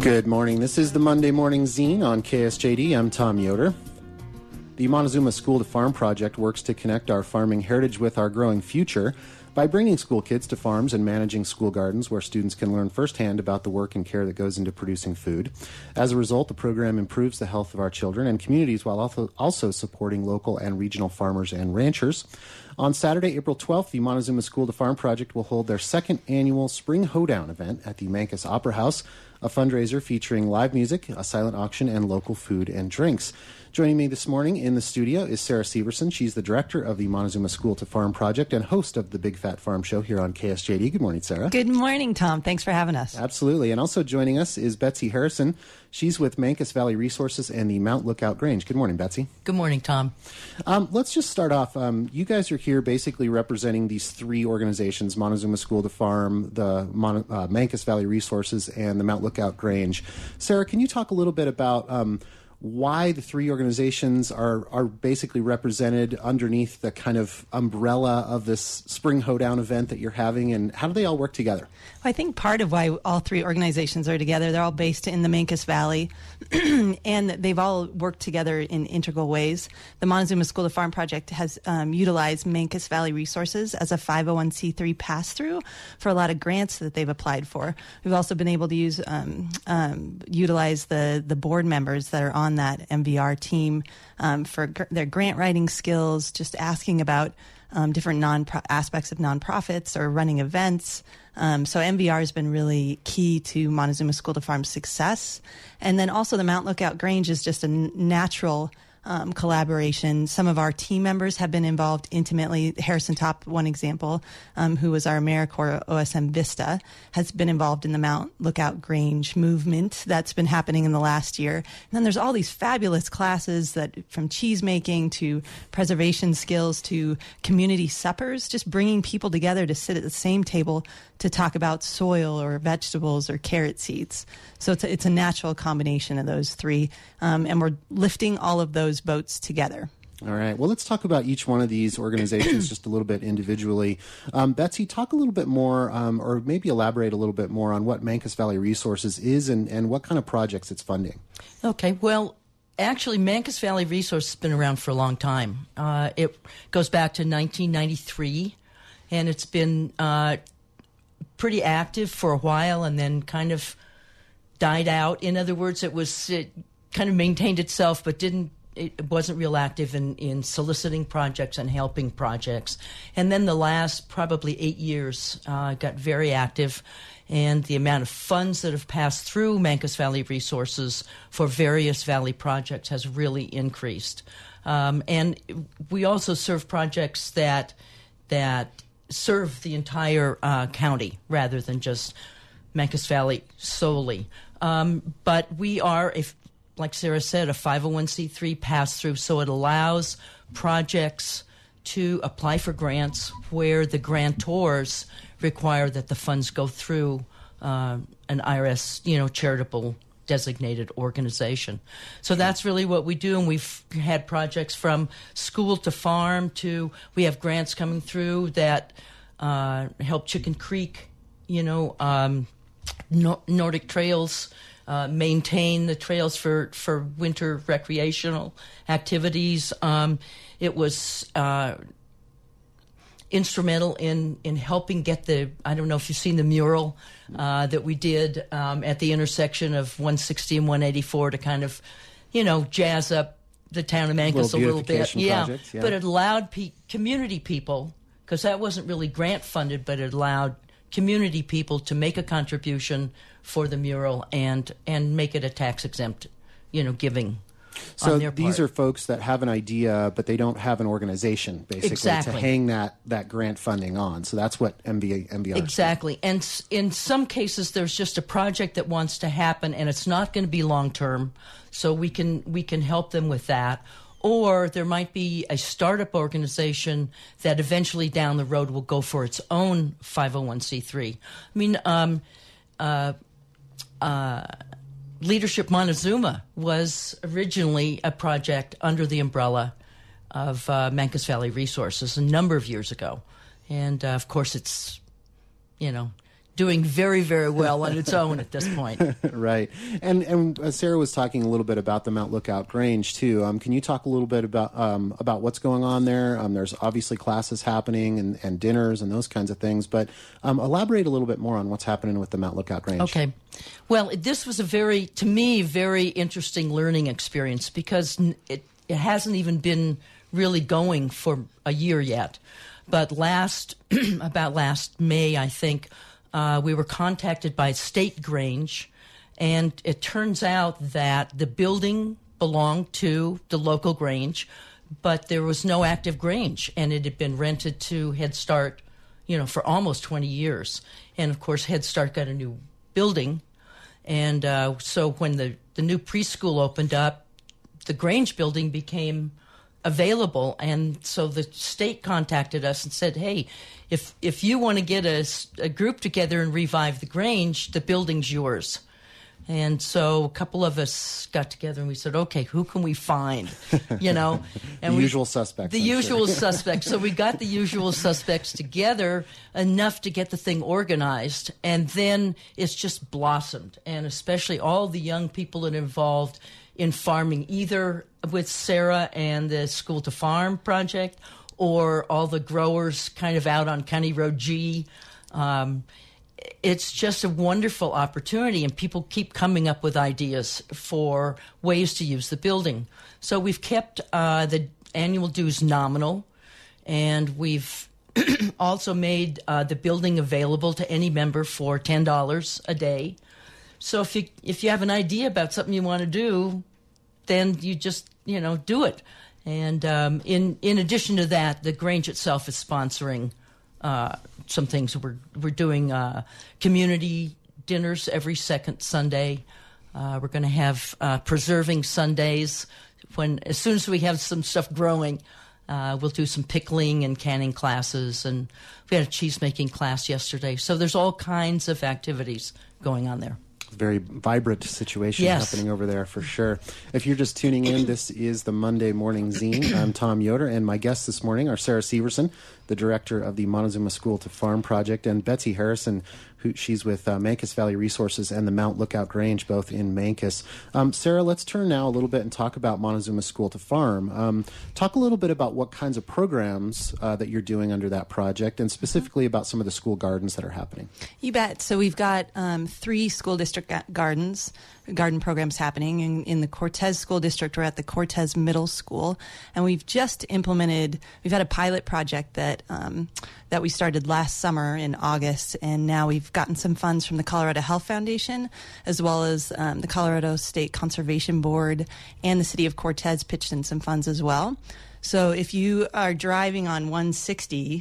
Good morning. This is the Monday Morning Zine on KSJD. I'm Tom Yoder. The Montezuma School to Farm project works to connect our farming heritage with our growing future by bringing school kids to farms and managing school gardens where students can learn firsthand about the work and care that goes into producing food. As a result, the program improves the health of our children and communities while also supporting local and regional farmers and ranchers. On Saturday, April 12th, the Montezuma School to Farm project will hold their second annual Spring Hoedown event at the Mancos Opera House, a fundraiser featuring live music, a silent auction, and local food and drinks. Joining me this morning in the studio is Sarah Severson. She's the director of the Montezuma School to Farm project and host of the Big Fat Farm Show here on KSJD. Good morning, Sarah. Good morning, Tom. Thanks for having us. Absolutely. And also joining us is Betsy Harrison. She's with Mancos Valley Resources and the Mount Lookout Grange. Good morning, Betsy. Good morning, Tom. Let's just start off. You guys are here basically representing these three organizations, Montezuma School to Farm, the Mancos Valley Resources, and the Mount Lookout Grange. Sarah, can you talk a little bit about why the three organizations are basically represented underneath the kind of umbrella of this Spring Hoedown event that you're having, and how do they all work together? I think part of why all three organizations are together, they're all based in the Mancos Valley, and they've all worked together in integral ways. The Montezuma School to Farm project has utilized Mancos Valley Resources as a 501c3 pass-through for a lot of grants that they've applied for. We've also been able to utilize the board members that are on that MVR team for their grant writing skills, just asking about different aspects of nonprofits or running events. So MVR has been really key to Montezuma School to Farm's success. And then also the Mount Lookout Grange is just a natural collaboration. Some of our team members have been involved intimately. Harrison Top, one example, who was our AmeriCorps OSM Vista, has been involved in the Mount Lookout Grange movement that's been happening in the last year. And then there's all these fabulous classes that, from cheese making to preservation skills to community suppers, just bringing people together to sit at the same table to talk about soil or vegetables or carrot seeds. So it's a natural combination of those three, and we're lifting all of those boats together. All right. Well, let's talk about each one of these organizations just a little bit individually. Betsy, talk a little bit more, or maybe elaborate a little bit more on what Mancos Valley Resources is and what kind of projects it's funding. Okay. Well, actually, Mancos Valley Resources has been around for a long time. It goes back to 1993, and it's been pretty active for a while and then kind of died out. In other words, it kind of maintained itself, but it wasn't real active in soliciting projects and helping projects. And then the last probably 8 years got very active, and the amount of funds that have passed through Mancos Valley Resources for various valley projects has really increased. And we also serve projects that serve the entire county rather than just Mancos Valley solely. But we are, like Sarah said, a 501c3 pass-through, so it allows projects to apply for grants where the grantors require that the funds go through an IRS, charitable designated organization. So that's really what we do, and we've had projects from school to farm to, we have grants coming through that help Chicken Creek, Nordic Trails, maintain the trails for winter recreational activities. It was instrumental in helping get I don't know if you've seen the mural that we did at the intersection of 160 and 184 to kind of, jazz up the town of Mancos a little bit. Projects, yeah. But it allowed community people, because that wasn't really grant funded, but it allowed community people to make a contribution for the mural and make it a tax exempt, giving. So these are folks that have an idea, but they don't have an organization, basically, to hang that grant funding on. So that's what MVR exactly. And in some cases, there's just a project that wants to happen, and it's not going to be long term. So we can help them with that. Or there might be a startup organization that eventually down the road will go for its own 501c3. Leadership Montezuma was originally a project under the umbrella of Mancos Valley Resources a number of years ago. And, of course, it's, doing very, very well on its own at this point. Right. And Sarah was talking a little bit about the Mount Lookout Grange, too. Can you talk a little bit about what's going on there? There's obviously classes happening and dinners and those kinds of things, but elaborate a little bit more on what's happening with the Mount Lookout Grange. Okay. Well, this was to me, very interesting learning experience because it hasn't even been really going for a year yet. But about last May, I think, we were contacted by State Grange, and it turns out that the building belonged to the local Grange, but there was no active Grange, and it had been rented to Head Start, for almost 20 years. And, of course, Head Start got a new building, and so when the new preschool opened up, the Grange building became available, and so the state contacted us and said, hey, if you want to get a group together and revive the Grange, the building's yours. And so a couple of us got together and we said, okay, who can we find? And the usual suspects. The usual suspects. So we got the usual suspects together enough to get the thing organized, and then it's just blossomed, and especially all the young people that are involved in farming, either with Sarah and the School to Farm project, or all the growers kind of out on County Road G. It's just a wonderful opportunity, and people keep coming up with ideas for ways to use the building. So we've kept the annual dues nominal, and we've also made the building available to any member for $10 a day. So if you have an idea about something you want to do, then you just do it. And in addition to that, the Grange itself is sponsoring some things. We're doing community dinners every second Sunday. We're going to have preserving Sundays. As soon as we have some stuff growing, we'll do some pickling and canning classes. And we had a cheese making class yesterday. So there's all kinds of activities going on there. Very vibrant situation Yes. happening over there for sure. If you're just tuning in, this is the Monday Morning Zine. I'm Tom Yoder, and my guests this morning are Sarah Severson, the director of the Montezuma School to Farm project, and Betsy Harrison, she's with Mancos Valley Resources and the Mount Lookout Grange, both in Mancos. Sarah, let's turn now a little bit and talk about Montezuma School to Farm. Talk a little bit about what kinds of programs that you're doing under that project, and specifically about some of the school gardens that are happening. You bet. So we've got 3 school district garden programs happening. In the Cortez School District, we're at the Cortez Middle School, and we've had a pilot project that we started last summer in August, and now we've gotten some funds from the Colorado Health Foundation, as well as the Colorado State Conservation Board, and the City of Cortez pitched in some funds as well. So if you are driving on 160,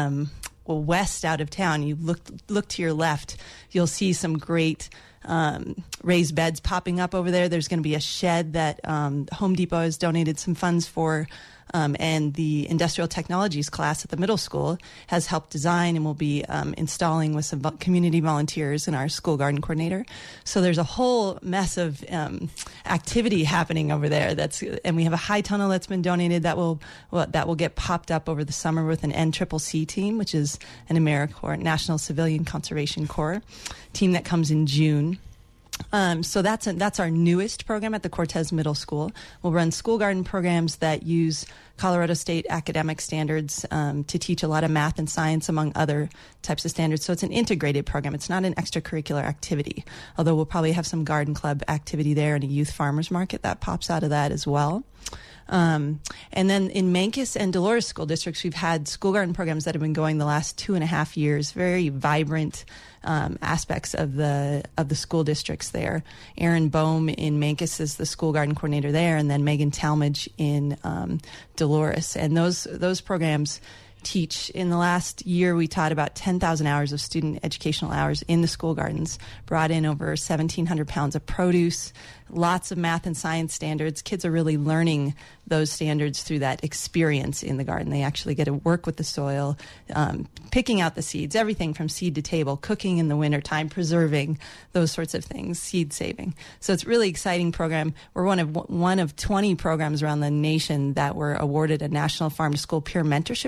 west out of town, you look to your left, you'll see some great raised beds popping up over there. There's going to be a shed that Home Depot has donated some funds for, and the industrial technologies class at the middle school has helped design and will be installing with some community volunteers and our school garden coordinator. So there's a whole mess of activity happening over there. And we have a high tunnel that's been donated that will get popped up over the summer with an NCCC team, which is an AmeriCorps, National Civilian Conservation Corps team that comes in June. So that's our newest program at the Cortez Middle School. We'll run school garden programs that use Colorado State academic standards to teach a lot of math and science, among other types of standards. So it's an integrated program. It's not an extracurricular activity, although we'll probably have some garden club activity there and a youth farmers market that pops out of that as well. And then in Mancos and Dolores school districts, we've had school garden programs that have been going the last 2.5 years, very vibrant aspects of the school districts there. Erin Bohm in Mancos is the school garden coordinator there, and then Megan Talmadge in Dolores. And those programs teach. In the last year, we taught about 10,000 hours of student educational hours in the school gardens, brought in over 1,700 pounds of produce, lots of math and science standards. Kids are really learning those standards through that experience in the garden. They actually get to work with the soil, picking out the seeds, everything from seed to table, cooking in the wintertime, preserving, those sorts of things, seed saving. So it's a really exciting program. We're one of 20 programs around the nation that were awarded a National Farm to School Peer Mentorship Program,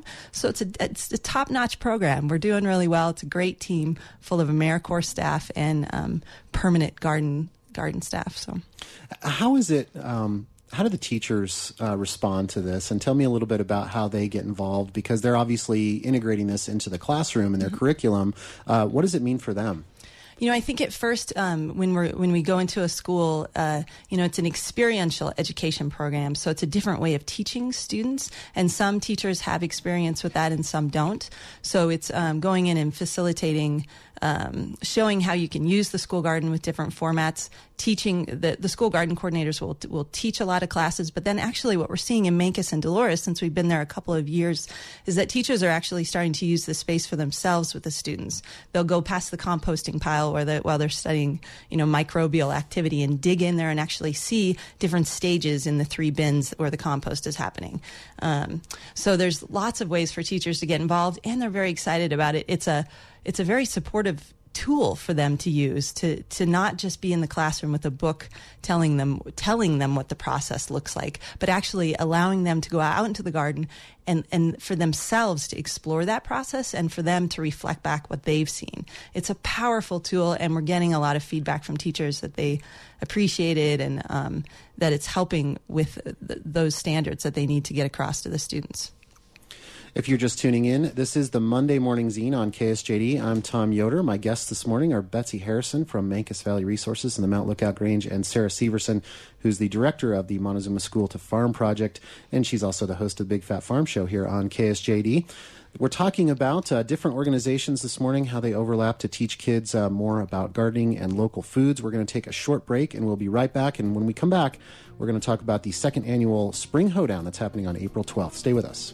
So it's a top-notch program. We're doing really well. It's a great team full of AmeriCorps staff and permanent garden staff. So, how is it? How do the teachers respond to this? And tell me a little bit about how they get involved, because they're obviously integrating this into the classroom and their curriculum. What does it mean for them? I think at first, when we go into a school, it's an experiential education program, so it's a different way of teaching students, and some teachers have experience with that and some don't. So it's going in and facilitating, showing how you can use the school garden with different formats. Teaching the school garden coordinators will teach a lot of classes, but then actually what we're seeing in Mancos and Dolores, since we've been there a couple of years, is that teachers are actually starting to use the space for themselves with the students. They'll go past the composting pile while they're studying, microbial activity, and dig in there and actually see different stages in the 3 bins where the compost is happening. So there's lots of ways for teachers to get involved, and they're very excited about it. It's a very supportive tool for them to use to not just be in the classroom with a book telling them what the process looks like, but actually allowing them to go out into the garden and for themselves to explore that process and for them to reflect back what they've seen. It's a powerful tool, and we're getting a lot of feedback from teachers that they appreciate it, and that it's helping with those standards that they need to get across to the students. If you're just tuning in, this is the Monday Morning Zine on KSJD. I'm Tom Yoder. My guests this morning are Betsy Harrison from Mancos Valley Resources and the Mount Lookout Grange, and Sarah Severson, who's the director of the Montezuma School to Farm project, and she's also the host of Big Fat Farm Show here on KSJD. We're talking about different organizations this morning, how they overlap to teach kids more about gardening and local foods. We're going to take a short break, and we'll be right back. And when we come back, we're going to talk about the second annual Spring Hoedown that's happening on April 12th. Stay with us.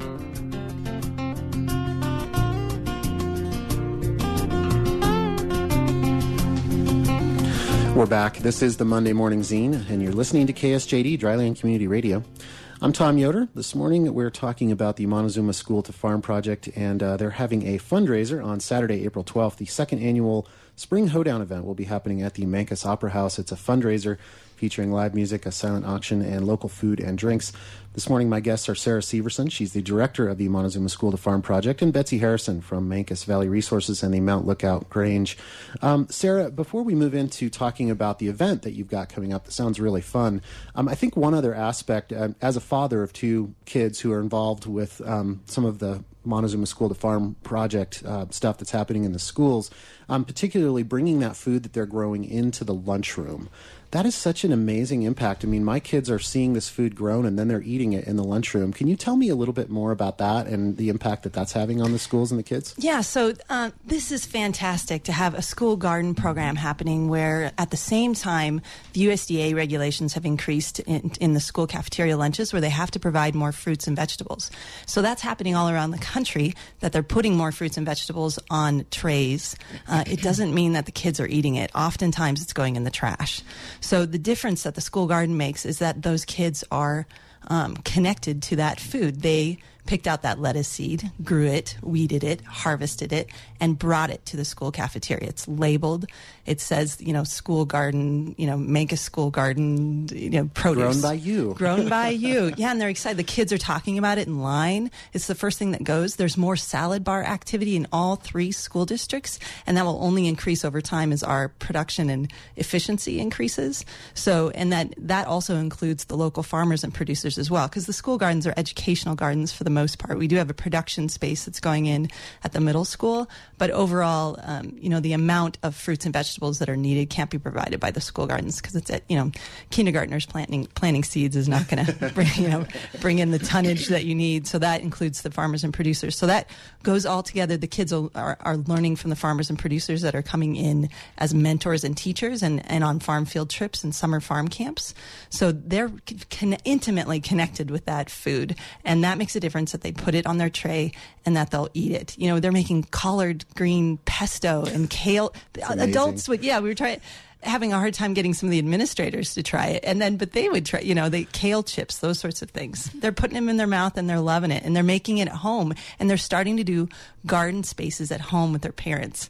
We're back. This is the Monday Morning Zine, and you're listening to KSJD, Dryland Community Radio. I'm Tom Yoder. This morning we're talking about the Montezuma School to Farm project, and they're having a fundraiser on Saturday, April 12th. The second annual Spring Hoedown event will be happening at the Mancos Opera House. It's a fundraiser featuring live music, a silent auction, and local food and drinks. This morning, my guests are Sarah Severson. She's the director of the Montezuma School to Farm project, and Betsy Harrison from Mancos Valley Resources and the Mount Lookout Grange. Sarah, before we move into talking about the event that you've got coming up, that sounds really fun, I think one other aspect, as a father of 2 kids who are involved with some of the Montezuma School to Farm project stuff that's happening in the schools, particularly bringing that food that they're growing into the lunchroom. That is such an amazing impact. I mean, my kids are seeing this food grown and then they're eating it in the lunchroom. Can you tell me a little bit more about that and the impact that that's having on the schools and the kids? Yeah, so this is fantastic to have a school garden program happening where at the same time the USDA regulations have increased in the school cafeteria lunches where they have to provide more fruits and vegetables. So that's happening all around the country, that they're putting more fruits and vegetables on trays. It doesn't mean that the kids are eating it. Oftentimes it's going in the trash. So the difference that the school garden makes is that those kids are connected to that food. They picked out that lettuce seed, grew it, weeded it, harvested it, and brought it to the school cafeteria. It's labeled. It says, school garden, Mancos school garden, produce. Grown by you. Grown by you. Yeah, and they're excited. The kids are talking about it in line. It's the first thing that goes. There's more salad bar activity in all 3 school districts, and that will only increase over time as our production and efficiency increases. So, and that also includes the local farmers and producers as well, because the school gardens are educational gardens for the most part. We do have a production space that's going in at the middle school, but overall, the amount of fruits and vegetables that are needed can't be provided by the school gardens because it's kindergartners planting seeds is not going to bring in the tonnage that you need. So that includes the farmers and producers. So that goes all together. The kids are learning from the farmers and producers that are coming in as mentors and teachers and on farm field trips and summer farm camps. So they're intimately connected with that food, and that makes a difference that they put it on their tray and that they'll eat it. They're making collard green pesto and kale. Adults would, we were having a hard time getting some of the administrators to try it. But they would try, the kale chips, those sorts of things. They're putting them in their mouth and they're loving it, and they're making it at home, and they're starting to do garden spaces at home with their parents.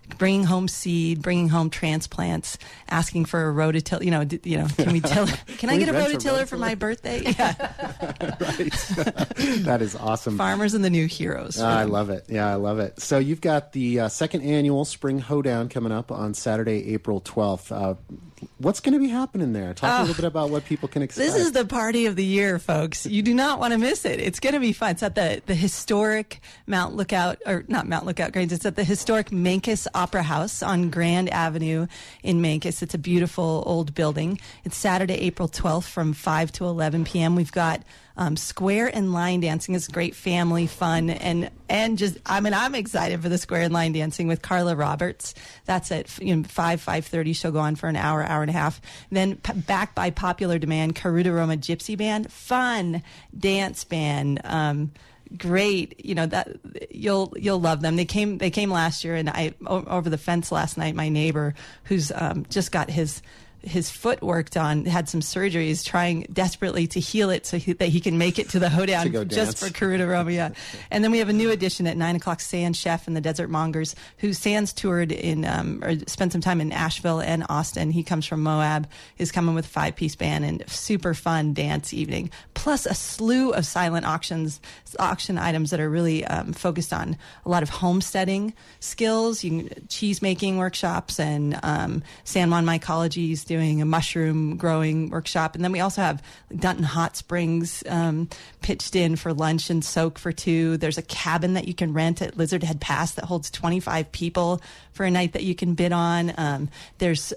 bringing home seed, bringing home transplants, asking for a rototiller. Can we till? Can I get a rototiller for my birthday? Yeah. Right. That is awesome. Farmers and the new heroes. I love it. Yeah, I love it. So you've got the second annual Spring Hoedown coming up on Saturday, April 12th. What's going to be happening there? Talk a little bit about what people can expect. This is the party of the year, folks. You do not want to miss it. It's going to be fun. It's at the historic not Mount Lookout Grange. It's at the historic Mancos Opera House on Grand Avenue in Mancos. It's a beautiful old building. It's Saturday, April 12th from 5 to 11 p.m. We've got square and line dancing. Is great family fun and just I'm excited for the square and line dancing with Carla Roberts. That's at 5:30. She'll go on for an hour and a half. Then back by popular demand, Karuta Roma Gypsy Band, fun dance band. Great, that you'll love them. They came last year, and I over the fence last night. My neighbor, who's just got his foot worked on, had some surgeries, trying desperately to heal it so that he can make it to the hoedown just for Karuta Roma. Yeah. And then we have a new addition at 9 o'clock, Sans Chef and the Desert Mongers, who Sans toured in or spent some time in Asheville and Austin. He comes from Moab, is coming with a 5-piece band and super fun dance evening, plus a slew of silent auction items that are really focused on a lot of homesteading skills, cheese making workshops, and San Juan Mycology's doing a mushroom growing workshop. And then we also have Dunton Hot Springs pitched in for lunch and soak for 2. There's a cabin that you can rent at Lizard Head Pass that holds 25 people for a night that you can bid on. There's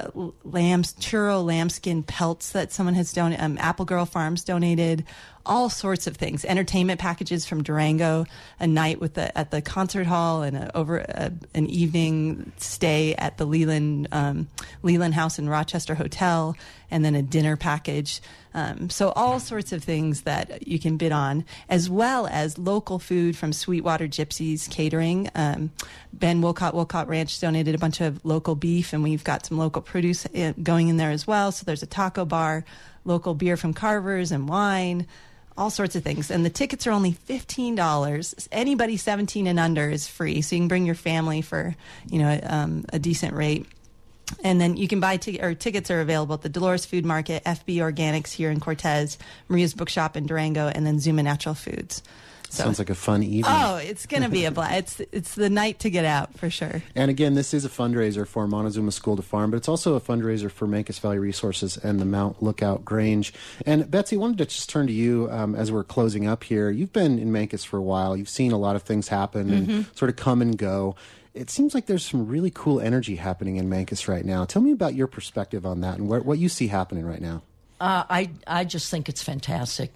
churro lambskin pelts that someone has donated. Apple Girl Farms donated. All sorts of things. Entertainment packages from Durango, a night at the concert hall, and an evening stay at the Leland House and Rochester Hotel, and then a dinner package. So all sorts of things that you can bid on, as well as local food from Sweetwater Gypsies Catering. Ben Wolcott Ranch donated a bunch of local beef, and we've got some local produce going in there as well. So there's a taco bar, local beer from Carver's, and wine. All sorts of things. And the tickets are only $15. Anybody 17 and under is free. So you can bring your family for, a decent rate. And then you can buy tickets are available at the Dolores Food Market, FB Organics here in Cortez, Maria's Bookshop in Durango, and then Zuma Natural Foods. So, sounds like a fun evening. Oh, it's going to be a blast. It's the night to get out for sure. And again, this is a fundraiser for Montezuma School to Farm, but it's also a fundraiser for Mancos Valley Resources and the Mount Lookout Grange. And Betsy, I wanted to just turn to you as we're closing up here. You've been in Mancos for a while. You've seen a lot of things happen and sort of come and go. It seems like there's some really cool energy happening in Mancos right now. Tell me about your perspective on that and what you see happening right now. I just think it's fantastic.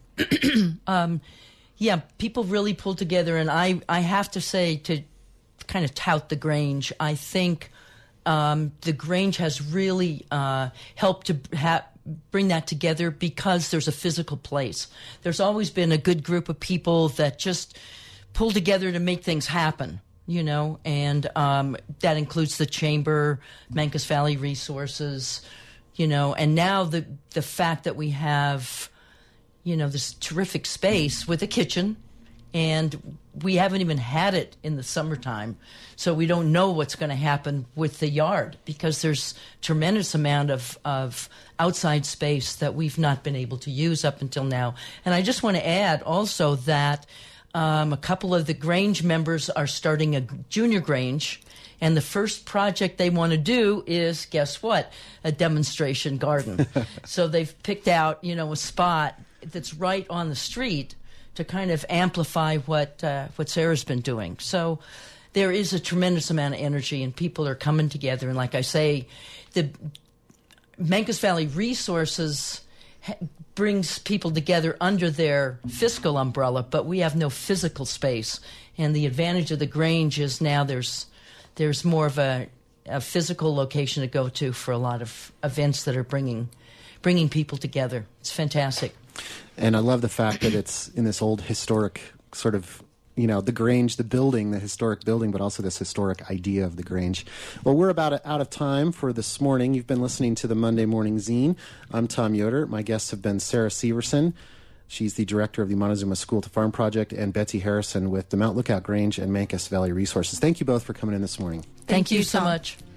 Yeah, people really pulled together, and I have to say, to kind of tout the Grange, I think the Grange has really helped to bring that together because there's a physical place. There's always been a good group of people that just pull together to make things happen, and that includes the Chamber, Mancos Valley Resources, and now the fact that we have this terrific space with a kitchen, and we haven't even had it in the summertime, so we don't know what's going to happen with the yard because there's tremendous amount of outside space that we've not been able to use up until now. And I just want to add also that a couple of the Grange members are starting a junior Grange, and the first project they want to do is, guess what, a demonstration garden. So they've picked out, a spot that's right on the street to kind of amplify what Sarah's been doing. So there is a tremendous amount of energy, and people are coming together. And like I say, the Mancos Valley Resources brings people together under their fiscal umbrella, but we have no physical space. And the advantage of the Grange is now there's more of a physical location to go to for a lot of events that are bringing people together. It's fantastic. And I love the fact that it's in this old historic sort of, the Grange, the building, the historic building, but also this historic idea of the Grange. Well, we're about out of time for this morning. You've been listening to the Monday Morning Zine. I'm Tom Yoder. My guests have been Sarah Severson, She's the director of the Montezuma School to Farm Project, and Betsy Harrison with the Mount Lookout Grange and Mancos Valley Resources. Thank you both for coming in this morning. Thank you so Tom. much.